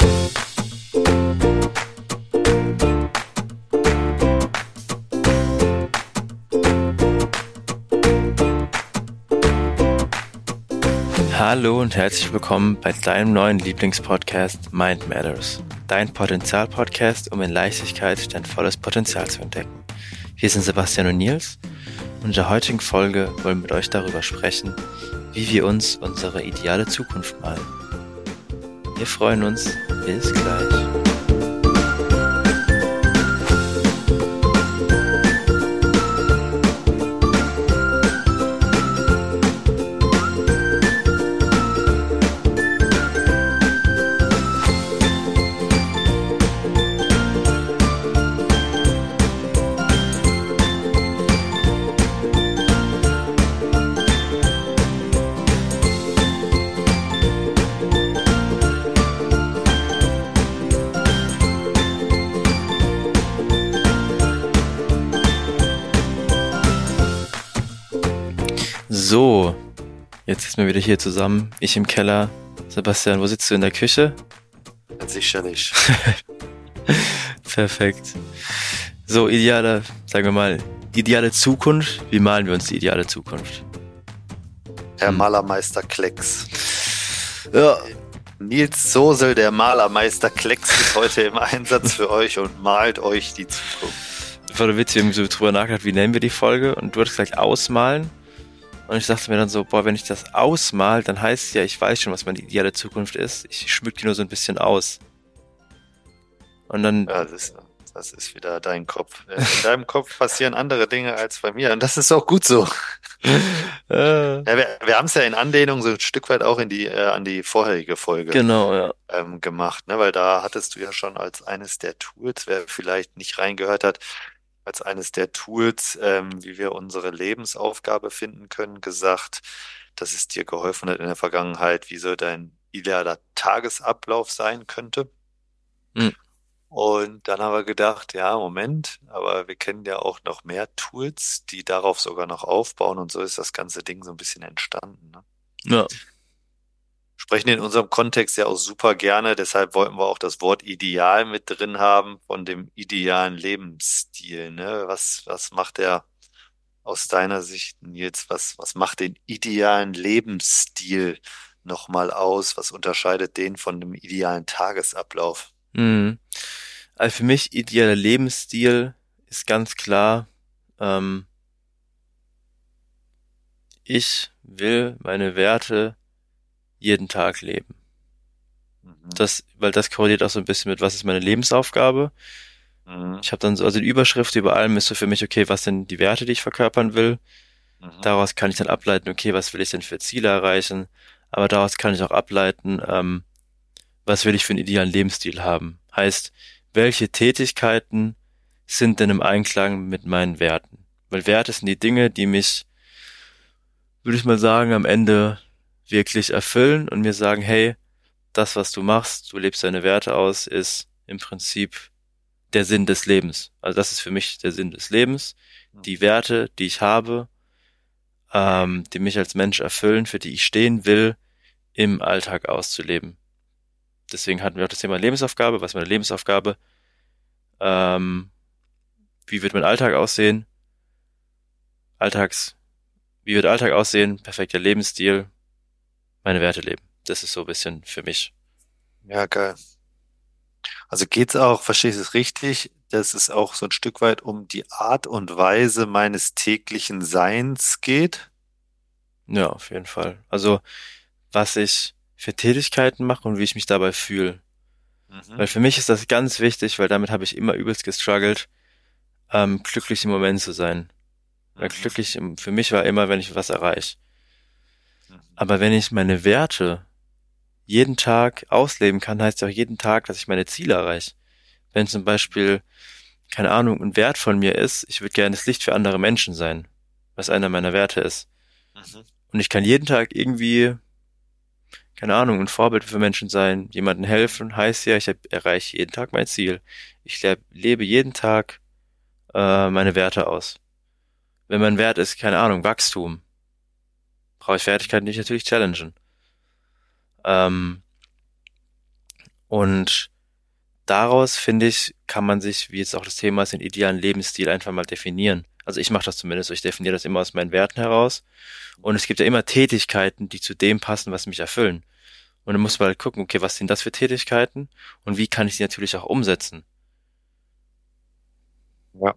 Hallo und herzlich willkommen bei deinem neuen Lieblingspodcast Mind Matters. Dein Potenzial-Podcast, um in Leichtigkeit dein volles Potenzial zu entdecken. Wir sind Sebastian und Nils und in der heutigen Folge wollen wir mit euch darüber sprechen, wie wir uns unsere ideale Zukunft malen. Wir freuen uns. Bis gleich. So, jetzt sitzen wir wieder hier zusammen. Ich im Keller. Sebastian, wo sitzt du in der Küche? Sicherlich. Perfekt. So, ideale Zukunft. Wie malen wir uns die ideale Zukunft? Herr Malermeister Klecks. Ja. Nils Sosel, der Malermeister Klecks, ist heute im Einsatz für euch und malt euch die Zukunft. Das war witzig, wir haben so drüber nachgedacht, wie nennen wir die Folge? Und du hattest gesagt, ausmalen. Und ich dachte mir dann so, wenn ich das ausmal, dann heißt es ja, ich weiß schon, was meine ideale Zukunft ist. Ich schmücke die nur so ein bisschen aus. Und dann... Ja, das ist wieder dein Kopf. In deinem Kopf passieren andere Dinge als bei mir. Und das ist auch gut so. Ja, wir haben es ja in Anlehnung so ein Stück weit auch an die vorherige Folge Genau, ja. Gemacht. Ne? Weil da hattest du ja schon als eines der Tools, wer vielleicht nicht reingehört hat, als eines der Tools, wie wir unsere Lebensaufgabe finden können, gesagt, dass es dir geholfen hat in der Vergangenheit, wie so dein idealer Tagesablauf sein könnte. Mhm. Und dann haben wir gedacht, ja, Moment, aber wir kennen ja auch noch mehr Tools, die darauf sogar noch aufbauen, und so ist das ganze Ding so ein bisschen entstanden. Ne? Ja. Sprechen in unserem Kontext ja auch super gerne, deshalb wollten wir auch das Wort ideal mit drin haben, von dem idealen Lebensstil. Ne? Was macht der aus deiner Sicht, Nils, was macht den idealen Lebensstil nochmal aus? Was unterscheidet den von dem idealen Tagesablauf? Mhm. Also für mich idealer Lebensstil ist ganz klar, ich will meine Werte jeden Tag leben. Weil das korreliert auch so ein bisschen mit, was ist meine Lebensaufgabe. Ich habe dann so, also die Überschrift über allem ist so für mich, okay, was sind die Werte, die ich verkörpern will. Daraus kann ich dann ableiten, okay, was will ich denn für Ziele erreichen. Aber daraus kann ich auch ableiten, was will ich für einen idealen Lebensstil haben. Heißt, welche Tätigkeiten sind denn im Einklang mit meinen Werten? Weil Werte sind die Dinge, die mich, würde ich mal sagen, am Ende wirklich erfüllen und mir sagen, hey, das, was du machst, du lebst deine Werte aus, ist im Prinzip der Sinn des Lebens. Also das ist für mich der Sinn des Lebens. Die Werte, die ich habe, die mich als Mensch erfüllen, für die ich stehen will, im Alltag auszuleben. Deswegen hatten wir auch das Thema Lebensaufgabe. Was ist meine Lebensaufgabe? Wie wird mein Alltag aussehen? Wie wird Alltag aussehen? Perfekter Lebensstil. Meine Werte leben. Das ist so ein bisschen für mich. Ja, geil. Also geht's auch, verstehe ich es richtig, dass es auch so ein Stück weit um die Art und Weise meines täglichen Seins geht? Ja, auf jeden Fall. Also, was ich für Tätigkeiten mache und wie ich mich dabei fühle. Weil für mich ist das ganz wichtig, weil damit habe ich immer übelst gestruggelt, glücklich im Moment zu sein. Weil für mich war immer, wenn ich was erreiche. Aber wenn ich meine Werte jeden Tag ausleben kann, heißt ja auch jeden Tag, dass ich meine Ziele erreiche. Wenn zum Beispiel, keine Ahnung, ein Wert von mir ist, ich würde gerne das Licht für andere Menschen sein, was einer meiner Werte ist. Und ich kann jeden Tag irgendwie, keine Ahnung, ein Vorbild für Menschen sein, jemandem helfen, heißt ja, ich erreiche jeden Tag mein Ziel. Ich lebe jeden Tag meine Werte aus. Wenn mein Wert ist, keine Ahnung, Wachstum, brauche ich Fertigkeiten, die ich natürlich challengen. Und daraus, finde ich, kann man sich, wie jetzt auch das Thema ist, den idealen Lebensstil einfach mal definieren. Also ich mache das zumindest so, ich definiere das immer aus meinen Werten heraus. Und es gibt ja immer Tätigkeiten, die zu dem passen, was mich erfüllen. Und dann muss man halt gucken, okay, was sind das für Tätigkeiten und wie kann ich sie natürlich auch umsetzen? Ja.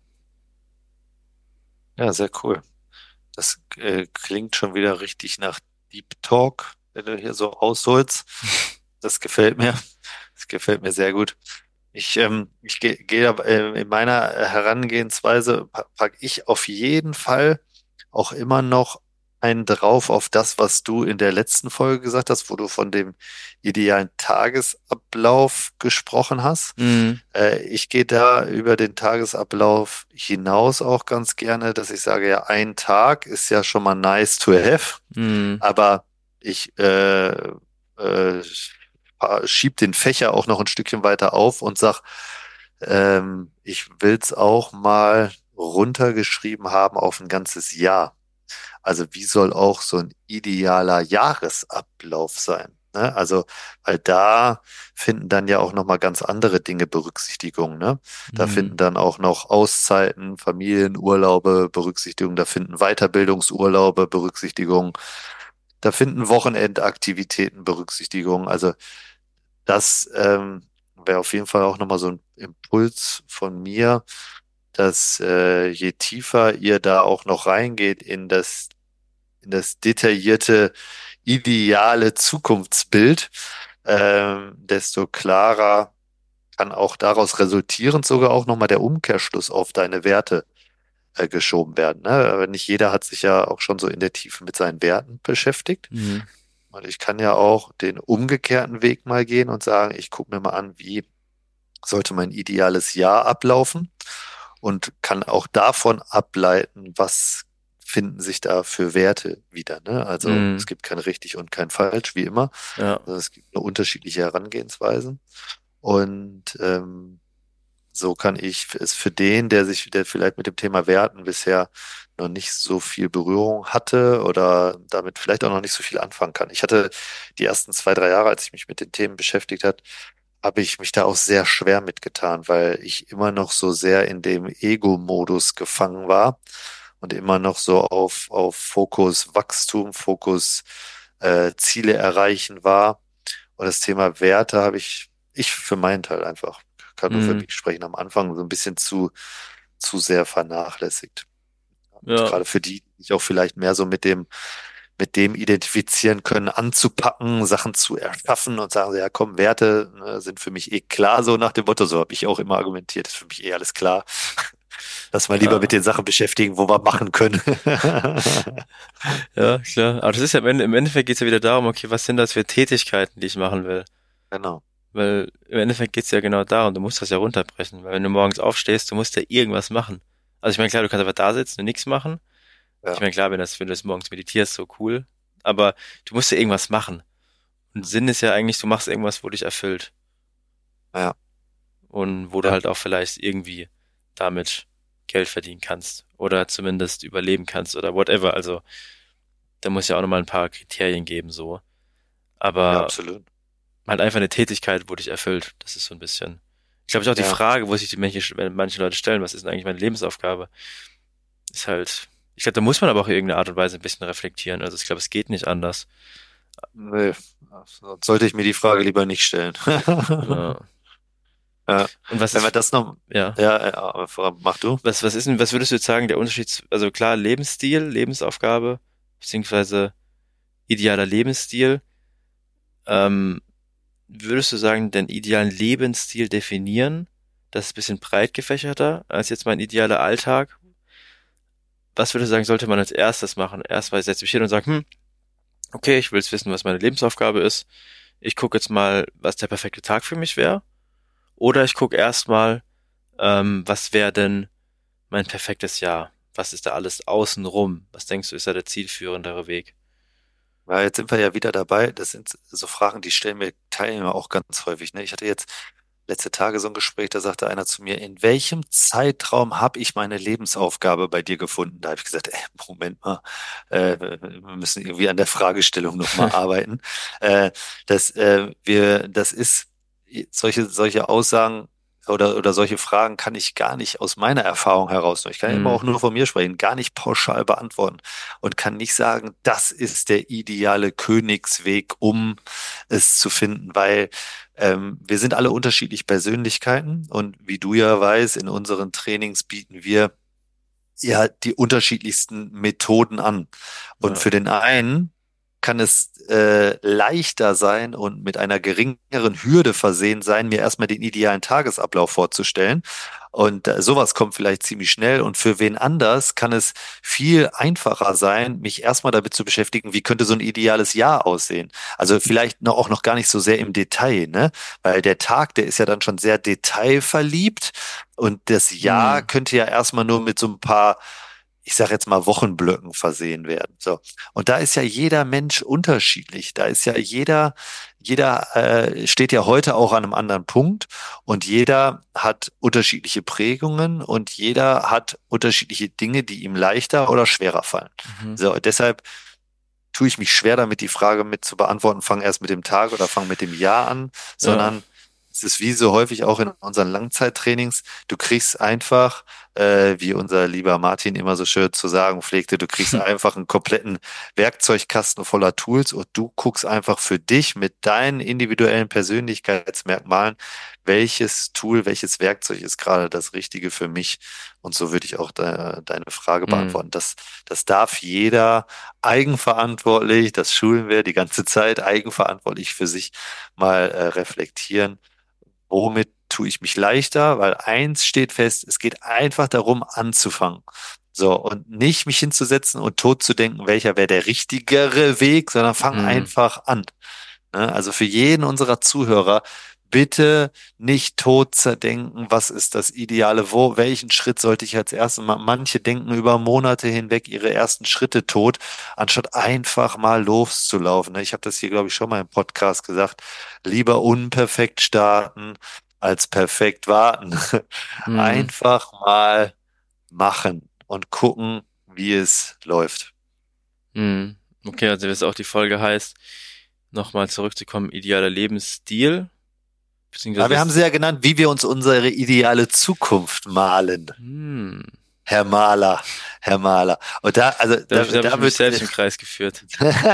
Ja, sehr cool. Das klingt schon wieder richtig nach Deep Talk, wenn du hier so ausholst. Das gefällt mir. Das gefällt mir sehr gut. Ich gehe in meiner Herangehensweise packe ich auf jeden Fall auch immer noch einen drauf auf das, was du in der letzten Folge gesagt hast, wo du von dem idealen Tagesablauf gesprochen hast. Mhm. Ich gehe da über den Tagesablauf hinaus auch ganz gerne, dass ich sage, ja, ein Tag ist ja schon mal nice to have, Mhm. aber ich schieb den Fächer auch noch ein Stückchen weiter auf und sag, ich will's auch mal runtergeschrieben haben auf ein ganzes Jahr. Also wie soll auch so ein idealer Jahresablauf sein? Ne? Also, weil da finden dann ja auch noch mal ganz andere Dinge Berücksichtigung. Ne? Da Mhm. finden dann auch noch Auszeiten, Familienurlaube Berücksichtigung. Da finden Weiterbildungsurlaube Berücksichtigung. Da finden Wochenendaktivitäten Berücksichtigung. Also das wäre auf jeden Fall auch noch mal so ein Impuls von mir, dass je tiefer ihr da auch noch reingeht in das detaillierte, ideale Zukunftsbild, desto klarer kann auch daraus resultierend sogar auch nochmal der Umkehrschluss auf deine Werte geschoben werden. Ne? Aber nicht jeder hat sich ja auch schon so in der Tiefe mit seinen Werten beschäftigt. Mhm. Und ich kann ja auch den umgekehrten Weg mal gehen und sagen, ich gucke mir mal an, wie sollte mein ideales Jahr ablaufen und kann auch davon ableiten, was finden sich da für Werte wieder. Ne? Also es Mhm. gibt kein richtig und kein falsch, wie immer. Ja. Also es gibt nur unterschiedliche Herangehensweisen. Und so kann ich es für den, der vielleicht mit dem Thema Werten bisher noch nicht so viel Berührung hatte oder damit vielleicht auch noch nicht so viel anfangen kann. Ich hatte die ersten 2, 3 Jahre, als ich mich mit den Themen beschäftigt hat, habe ich mich da auch sehr schwer mitgetan, weil ich immer noch so sehr in dem Ego-Modus gefangen war und immer noch so auf Fokus Wachstum, Fokus Ziele erreichen war. Und das Thema Werte habe ich für meinen Teil einfach, kann nur für Mhm. mich sprechen, am Anfang so ein bisschen zu sehr vernachlässigt. Und Ja. gerade für die, die sich auch vielleicht mehr so mit dem identifizieren können, anzupacken, Sachen zu erschaffen und sagen, so, ja komm, Werte, ne, sind für mich eh klar, so nach dem Motto, so habe ich auch immer argumentiert, ist für mich eh alles klar. Lass mal lieber mit Ja. den Sachen beschäftigen, wo wir machen können. Ja, klar. Aber das ist ja im Endeffekt geht's ja wieder darum, okay, was sind das für Tätigkeiten, die ich machen will? Genau. Weil im Endeffekt geht's ja genau darum, du musst das ja runterbrechen. Weil wenn du morgens aufstehst, du musst ja irgendwas machen. Also ich meine, klar, du kannst einfach da sitzen und nichts machen. Ich Ja, meine, klar, wenn du das morgens meditierst, so cool. Aber du musst ja irgendwas machen. Und Sinn ist ja eigentlich, du machst irgendwas, wo dich erfüllt. ja, Und wo du ja, halt auch vielleicht irgendwie damit Geld verdienen kannst. Oder zumindest überleben kannst oder whatever. Also da muss ja auch nochmal ein paar Kriterien geben, so. ja, Aber absolut. halt einfach eine Tätigkeit, wo dich erfüllt. Das ist so ein bisschen. Ich glaube, ist auch die Ja, Frage, wo sich manche Leute stellen, was ist denn eigentlich meine Lebensaufgabe? Ist halt, ich glaube, da muss man aber auch in irgendeiner Art und Weise ein bisschen reflektieren. Also ich glaube, es geht nicht anders. nee, sonst sollte ich mir die Frage lieber nicht stellen. Ja. Ja, Und was wenn wir ist, das noch, ja, mach du. was ist denn, was würdest du jetzt sagen, der Unterschied, also klar, Lebensstil, Lebensaufgabe, beziehungsweise idealer Lebensstil, ähm, würdest du sagen, den idealen Lebensstil definieren? Das ist ein bisschen breit gefächerter als jetzt mein idealer Alltag. Was würdest du sagen, sollte man als erstes machen? Erstmal setze ich mich hin und sage, okay, ich will jetzt wissen, was meine Lebensaufgabe ist. Ich gucke jetzt mal, was der perfekte Tag für mich wäre. Oder ich gucke erstmal, was wäre denn mein perfektes Jahr? Was ist da alles außenrum? Was denkst du, ist da der zielführendere Weg? Ja, jetzt sind wir ja wieder dabei. Das sind so Fragen, die stellen mir Teilnehmer auch ganz häufig. Ne? Ich hatte jetzt letzte Tage so ein Gespräch, da sagte einer zu mir, in welchem Zeitraum habe ich meine Lebensaufgabe bei dir gefunden? Da habe ich gesagt, Moment mal, wir müssen irgendwie an der Fragestellung nochmal arbeiten. Das ist solche Aussagen oder solche Fragen kann ich gar nicht aus meiner Erfahrung heraus, ich kann ja immer Hm, auch nur von mir sprechen, gar nicht pauschal beantworten und kann nicht sagen, das ist der ideale Königsweg, um es zu finden, weil wir sind alle unterschiedlich Persönlichkeiten und wie du ja weißt, in unseren Trainings bieten wir ja die unterschiedlichsten Methoden an. Und ja. für den einen kann es leichter sein und mit einer geringeren Hürde versehen sein, mir erstmal den idealen Tagesablauf vorzustellen. Und sowas kommt vielleicht ziemlich schnell. Und für wen anders kann es viel einfacher sein, mich erstmal damit zu beschäftigen, wie könnte so ein ideales Jahr aussehen. Also vielleicht auch noch gar nicht so sehr im Detail, ne? Weil der Tag, der ist ja dann schon sehr detailverliebt. Und das Jahr Hm, könnte ja erstmal nur mit so ein paar, ich sage jetzt mal, Wochenblöcken versehen werden. So. Und da ist ja jeder Mensch unterschiedlich. Da ist ja jeder steht ja heute auch an einem anderen Punkt und jeder hat unterschiedliche Prägungen und jeder hat unterschiedliche Dinge, die ihm leichter oder schwerer fallen. mhm, So, deshalb tue ich mich schwer damit, die Frage mit zu beantworten, fang erst mit dem Tag oder fang mit dem Jahr an, ja. sondern es ist wie so häufig auch in unseren Langzeittrainings, du kriegst einfach, wie unser lieber Martin immer so schön zu sagen pflegte, du kriegst einfach einen kompletten Werkzeugkasten voller Tools und du guckst einfach für dich mit deinen individuellen Persönlichkeitsmerkmalen, welches Tool, welches Werkzeug ist gerade das Richtige für mich. Und so würde ich auch deine Frage Hm, beantworten. Das darf jeder eigenverantwortlich, das schulen wir die ganze Zeit, eigenverantwortlich für sich mal reflektieren. Womit tue ich mich leichter? Weil eins steht fest, es geht einfach darum, anzufangen. So, und nicht mich hinzusetzen und tot zu denken, welcher wäre der richtigere Weg, sondern fang hm, einfach an. Ne? Also für jeden unserer Zuhörer, bitte nicht tot zerdenken, was ist das Ideale, welchen Schritt sollte ich als erstes machen. Manche denken über Monate hinweg ihre ersten Schritte tot, anstatt einfach mal loszulaufen. Ne? Ich habe das hier, glaube ich, schon mal im Podcast gesagt. Lieber unperfekt starten als perfekt warten. hm, Einfach mal machen und gucken, wie es läuft. hm. Okay, also wie es auch die Folge heißt, nochmal zurückzukommen, idealer Lebensstil, beziehungsweise Aber wir haben was, sie ja genannt, wie wir uns unsere ideale Zukunft malen. hm, Herr Maler, Herr Maler. Und da, also da hab ich da mich wird selbst im Kreis geführt.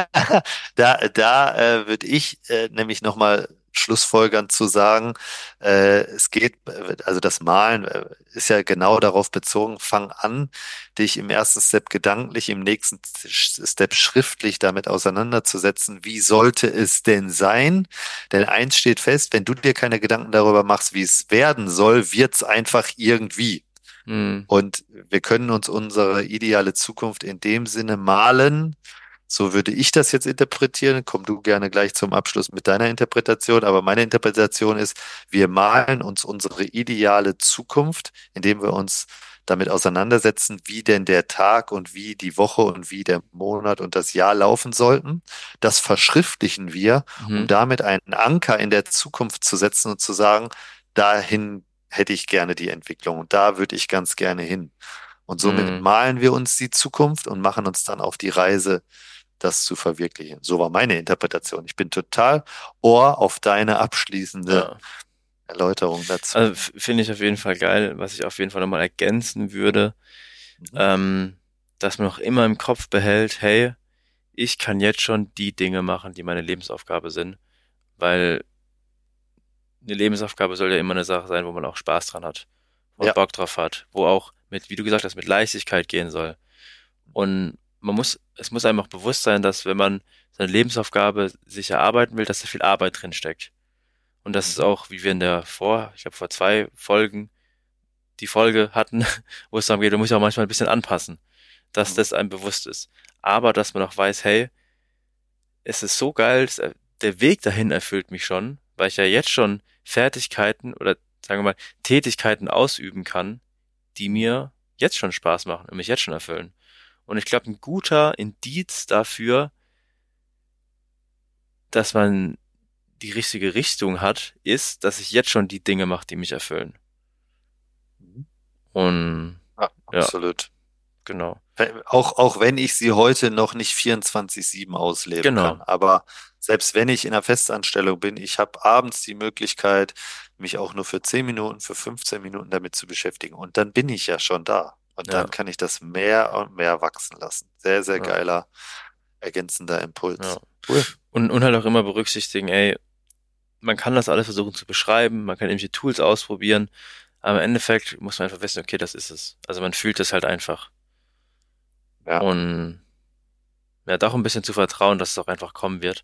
da würde ich nämlich nochmal schlussfolgern zu sagen, es geht, also das Malen ist ja genau darauf bezogen, fang an, dich im ersten Step gedanklich, im nächsten Step schriftlich damit auseinanderzusetzen, wie sollte es denn sein? Denn eins steht fest, wenn du dir keine Gedanken darüber machst, wie es werden soll, wird es einfach irgendwie. Hm, Und wir können uns unsere ideale Zukunft in dem Sinne malen. So würde ich das jetzt interpretieren. Komm du gerne gleich zum Abschluss mit deiner Interpretation. Aber meine Interpretation ist, wir malen uns unsere ideale Zukunft, indem wir uns damit auseinandersetzen, wie denn der Tag und wie die Woche und wie der Monat und das Jahr laufen sollten. Das verschriftlichen wir, um mhm, damit einen Anker in der Zukunft zu setzen und zu sagen, dahin hätte ich gerne die Entwicklung und da würde ich ganz gerne hin. Und somit hm, malen wir uns die Zukunft und machen uns dann auf die Reise, das zu verwirklichen. So war meine Interpretation. Ich bin total Ohr auf deine abschließende ja. Erläuterung dazu. Also finde ich auf jeden Fall geil, was ich auf jeden Fall nochmal ergänzen würde, Mhm. ähm, dass man auch immer im Kopf behält, hey, ich kann jetzt schon die Dinge machen, die meine Lebensaufgabe sind, weil eine Lebensaufgabe soll ja immer eine Sache sein, wo man auch Spaß dran hat, wo man Ja, Bock drauf hat, wo auch mit, wie du gesagt hast, mit Leichtigkeit gehen soll. Und es muss einem auch bewusst sein, dass wenn man seine Lebensaufgabe sich erarbeiten will, dass da viel Arbeit drin steckt. Und das ist mhm. auch, wie wir in ich glaube vor 2 Folgen die Folge hatten, wo es darum geht, du musst ja auch manchmal ein bisschen anpassen, dass Mhm. das einem bewusst ist. Aber dass man auch weiß, hey, es ist so geil, der Weg dahin erfüllt mich schon, weil ich ja jetzt schon Fertigkeiten oder sagen wir mal Tätigkeiten ausüben kann, die mir jetzt schon Spaß machen und mich jetzt schon erfüllen. Und ich glaube, ein guter Indiz dafür, dass man die richtige Richtung hat, ist, dass ich jetzt schon die Dinge mache, die mich erfüllen. Mhm. Und Ja, ja, absolut. genau. Auch wenn ich sie heute noch nicht 24/7 ausleben Genau. kann. Aber selbst wenn ich in einer Festanstellung bin, ich habe abends die Möglichkeit, mich auch nur für 10 Minuten, für 15 Minuten damit zu beschäftigen. Und dann bin ich ja schon da. Und Ja, dann kann ich das mehr und mehr wachsen lassen. Sehr, sehr ja, geiler, ergänzender ja. Impuls. Cool. Und halt auch immer berücksichtigen, ey, man kann das alles versuchen zu beschreiben, man kann irgendwelche Tools ausprobieren, aber im Endeffekt muss man einfach wissen, okay, das ist es. Also man fühlt es halt einfach. Ja, Und ja, doch ein bisschen zu vertrauen, dass es auch einfach kommen wird.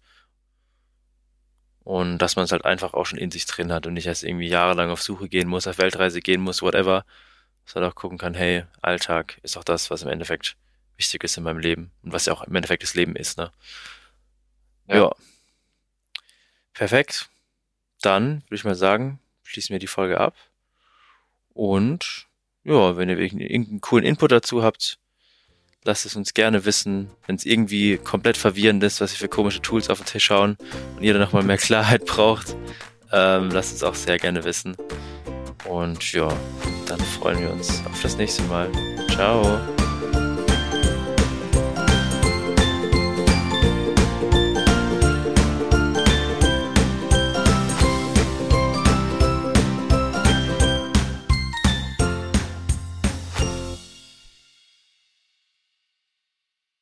Und dass man es halt einfach auch schon in sich drin hat und nicht erst irgendwie jahrelang auf Suche gehen muss, auf Weltreise gehen muss, whatever. Dass man auch gucken kann, hey, Alltag ist auch das, was im Endeffekt wichtig ist in meinem Leben und was ja auch im Endeffekt das Leben ist, ne? ja. Ja, perfekt. Dann würde ich mal sagen, schließen wir die Folge ab. Und ja, wenn ihr irgendeinen coolen Input dazu habt, lasst es uns gerne wissen. Wenn es irgendwie komplett verwirrend ist, was wir für komische Tools auf den Tisch schauen und ihr dann nochmal mehr Klarheit braucht, lasst uns auch sehr gerne wissen. Und ja, dann freuen wir uns auf das nächste Mal. Ciao.